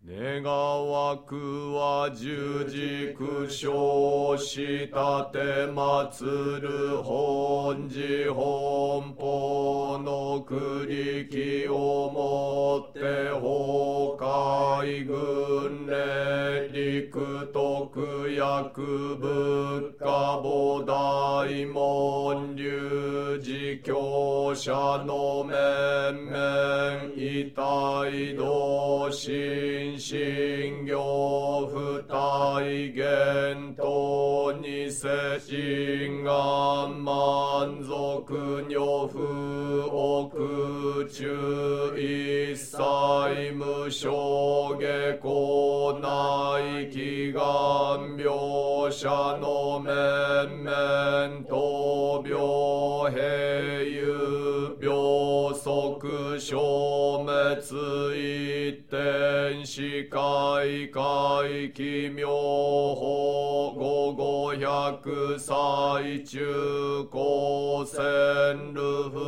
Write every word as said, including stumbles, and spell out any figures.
願わくは十軸生し立て祭る本寺本法の栗木をもって崩壊軍令陸徳薬仏家菩提門龍寺教者の面々異体同心信行不体現等に世人願満足女不奥中一切無償下校内祈願描写の面々闘病平癒病息消滅一点視界界奇妙法五五百歳中高専ルフ